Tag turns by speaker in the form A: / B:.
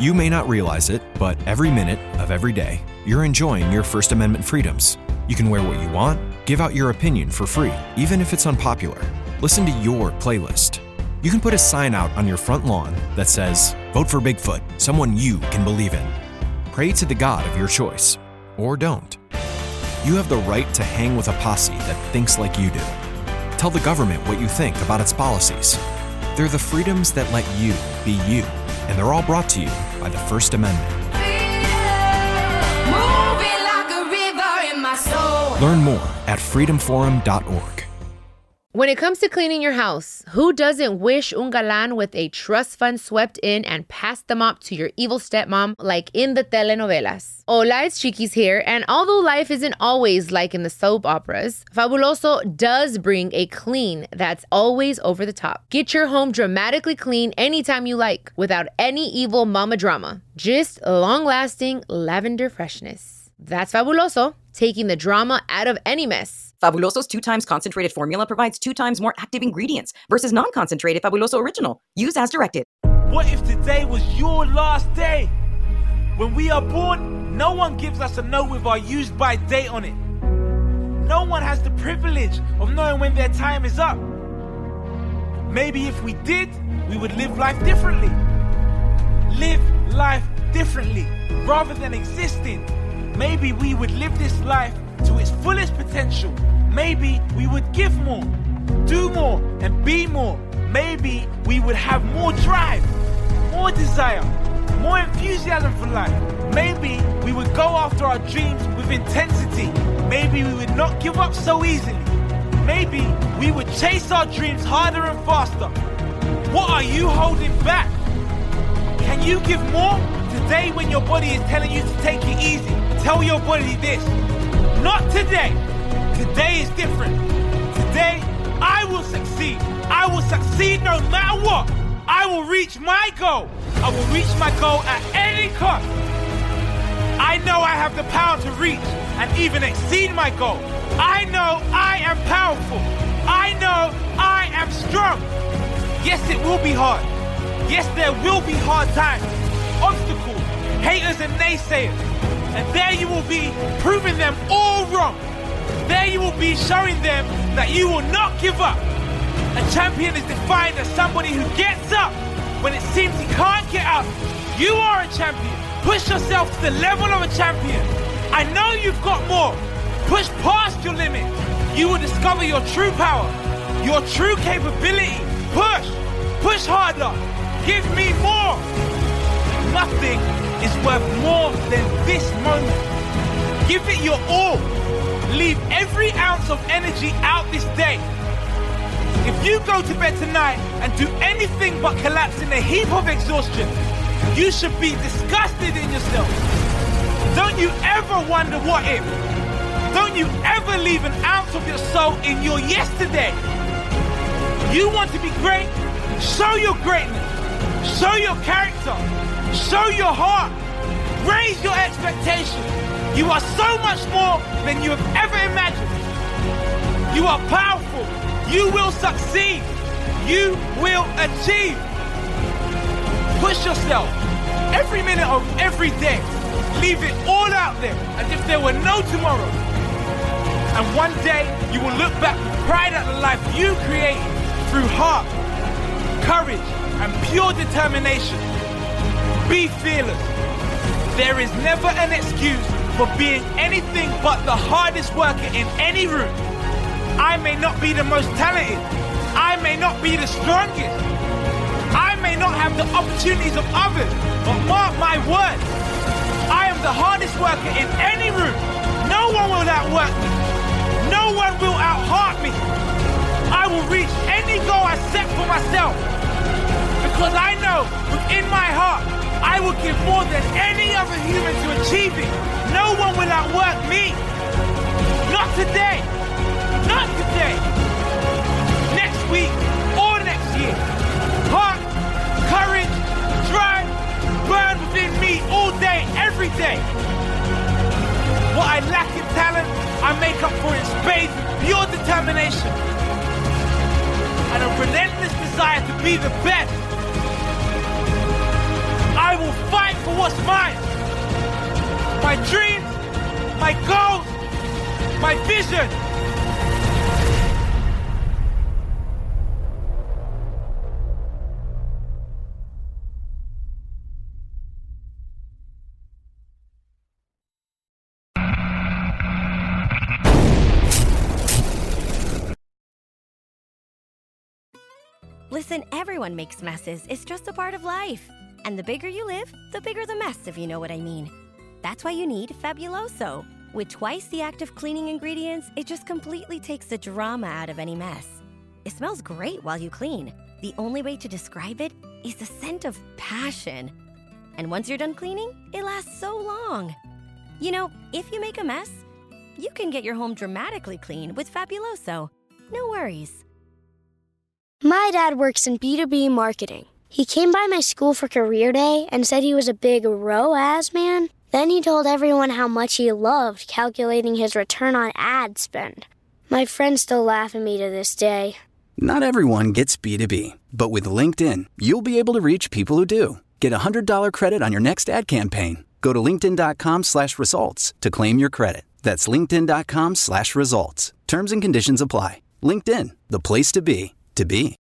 A: You may not realize it, but every minute of every day, you're enjoying your First Amendment freedoms. You can wear what you want, give out your opinion for free, even if it's unpopular. Listen to your playlist. You can put a sign out on your front lawn that says, "Vote for Bigfoot, someone you can believe in." Pray to the God of your choice, or don't. You have the right to hang with a posse that thinks like you do. Tell the government what you think about its policies. They're the freedoms that let you be you, and they're all brought to you by the First Amendment. Learn more at freedomforum.org.
B: When it comes to cleaning your house, who doesn't wish un galán with a trust fund swept in and passed the mop to your evil stepmom like in the telenovelas? Hola, it's Chiquis here, and although life isn't always like in the soap operas, Fabuloso does bring a clean that's always over the top. Get your home dramatically clean anytime you like, without any evil mama drama. Just long-lasting lavender freshness. That's Fabuloso, taking the drama out of any mess.
C: Fabuloso's 2x concentrated formula provides 2 times more active ingredients versus non-concentrated Fabuloso Original. Use as directed.
D: What if today was your last day? When we are born, no one gives us a note with our used by date on it. No one has the privilege of knowing when their time is up. Maybe if we did, we would live life differently. Live life differently rather than existing. Maybe we would live this life to its fullest potential. Maybe we would give more, do more, and be more. Maybe we would have more drive, more desire, more enthusiasm for life. Maybe we would go after our dreams with intensity. Maybe we would not give up so easily. Maybe we would chase our dreams harder and faster. What are you holding back? Can you give more? Today when your body is telling you to take it easy, tell your body this. Not today. Today is different. Today, I will succeed. I will succeed no matter what. I will reach my goal. I will reach my goal at any cost. I know I have the power to reach and even exceed my goal. I know I am powerful. I know I am strong. Yes, it will be hard. Yes, there will be hard times, obstacles, haters and naysayers. And there you will be proving them all wrong. There you will be showing them that you will not give up. A champion is defined as somebody who gets up when it seems he can't get up. You are a champion. Push yourself to the level of a champion. I know you've got more. Push past your limit. You will discover your true power, your true capability. Push. Push harder. Give me more. Nothing is worth more than this moment. Give it your all. Leave every ounce of energy out this day. If you go to bed tonight and do anything but collapse in a heap of exhaustion, you should be disgusted in yourself. Don't you ever wonder what if? Don't you ever leave an ounce of your soul in your yesterday? You want to be great? Show your greatness. Show your character. Show your heart. Raise your expectations. You are so much more than you have ever imagined. You are powerful. You will succeed. You will achieve. Push yourself every minute of every day. Leave it all out there as if there were no tomorrow. And one day you will look back with pride at the life you created through heart, courage, and pure determination. Be fearless. There is never an excuse for being anything but the hardest worker in any room. I may not be the most talented. I may not be the strongest. I may not have the opportunities of others, but mark my words. I am the hardest worker in any room. No one will outwork me. No one will out-heart me. I will reach any goal I set for myself. Because I know within my heart, I will give more than any other human to achieve it. No one will outwork me. Not today. Not today. Next week or next year. Heart, courage, drive, burn within me all day, every day. What I lack in talent, I make up for in spades with pure determination. And a relentless desire to be the best. I will fight what's mine. My dreams, my goals, my vision.
E: Listen, everyone makes messes. It's just a part of life. And the bigger you live, the bigger the mess, if you know what I mean. That's why you need Fabuloso. With twice the active cleaning ingredients, it just completely takes the drama out of any mess. It smells great while you clean. The only way to describe it is the scent of passion. And once you're done cleaning, it lasts so long. You know, if you make a mess, you can get your home dramatically clean with Fabuloso. No worries.
F: My dad works in B2B marketing. He came by my school for career day and said he was a big ROAS man. Then he told everyone how much he loved calculating his return on ad spend. My friends still laugh at me to this day.
G: Not everyone gets B2B, but with LinkedIn, you'll be able to reach people who do. Get a $100 credit on your next ad campaign. Go to linkedin.com/results to claim your credit. That's linkedin.com/results. Terms and conditions apply. LinkedIn, the place to be.